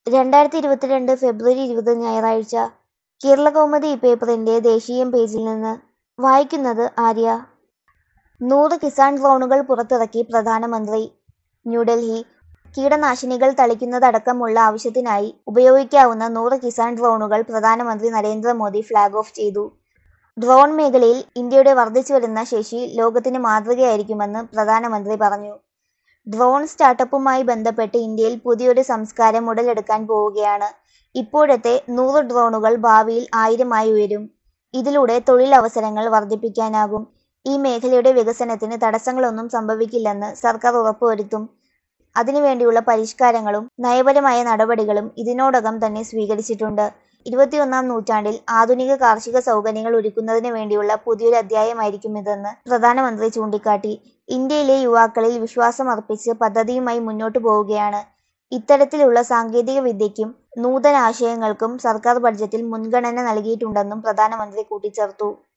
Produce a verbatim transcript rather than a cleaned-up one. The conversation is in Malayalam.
രണ്ടായിരത്തി ഇരുപത്തിരണ്ട് ഫെബ്രുവരി ഇരുപത് ഞായറാഴ്ച. കേരളകൗമുദി പേപ്പറിന്റെ ദേശീയം പേജിൽ നിന്ന് വായിക്കുന്നത് ആര്യ. നൂറ് കിസാൻ ഡ്രോണുകൾ പുറത്തിറക്കി പ്രധാനമന്ത്രി. ന്യൂഡൽഹി. കീടനാശിനികൾ തളിക്കുന്നതടക്കമുള്ള ആവശ്യത്തിനായി ഉപയോഗിക്കാവുന്ന നൂറ് കിസാൻ ഡ്രോണുകൾ പ്രധാനമന്ത്രി നരേന്ദ്രമോദി ഫ്ളാഗ് ഓഫ് ചെയ്തു. ഡ്രോൺ മേഖലയിൽ ഇന്ത്യയുടെ വർദ്ധിച്ചുവരുന്ന ശേഷി ലോകത്തിന് മാതൃകയായിരിക്കുമെന്ന് പ്രധാനമന്ത്രി പറഞ്ഞു. ഡ്രോൺ സ്റ്റാർട്ടപ്പുമായി ബന്ധപ്പെട്ട് ഇന്ത്യയിൽ പുതിയൊരു സംസ്കാരം ഉടലെടുക്കാൻ പോവുകയാണ്. ഇപ്പോഴത്തെ നൂറ് ഡ്രോണുകൾ ഭാവിയിൽ ആയിരമായി ഉയരും. ഇതിലൂടെ തൊഴിലവസരങ്ങൾ വർദ്ധിപ്പിക്കാനാകും. ഈ മേഖലയുടെ വികസനത്തിന് തടസ്സങ്ങളൊന്നും സംഭവിക്കില്ലെന്ന് സർക്കാർ ഉറപ്പുവരുത്തും. അതിനുവേണ്ടിയുള്ള പരിഷ്കാരങ്ങളും നയപരമായ നടപടികളും ഇതിനോടകം തന്നെ സ്വീകരിച്ചിട്ടുണ്ട്. ഇരുപത്തിയൊന്നാം നൂറ്റാണ്ടിൽ ആധുനിക കാർഷിക സൗകര്യങ്ങൾ ഒരുക്കുന്നതിന് വേണ്ടിയുള്ള പുതിയൊരു അധ്യായമായിരിക്കുമിതെന്ന് പ്രധാനമന്ത്രി ചൂണ്ടിക്കാട്ടി. ഇന്ത്യയിലെ യുവാക്കളിൽ വിശ്വാസമർപ്പിച്ച് പദ്ധതിയുമായി മുന്നോട്ടു പോവുകയാണ്. ഇത്തരത്തിലുള്ള സാങ്കേതിക വിദ്യയ്ക്കും നൂതനാശയങ്ങൾക്കും സർക്കാർ ബഡ്ജറ്റിൽ മുൻഗണന നൽകിയിട്ടുണ്ടെന്നും പ്രധാനമന്ത്രി കൂട്ടിച്ചേർത്തു.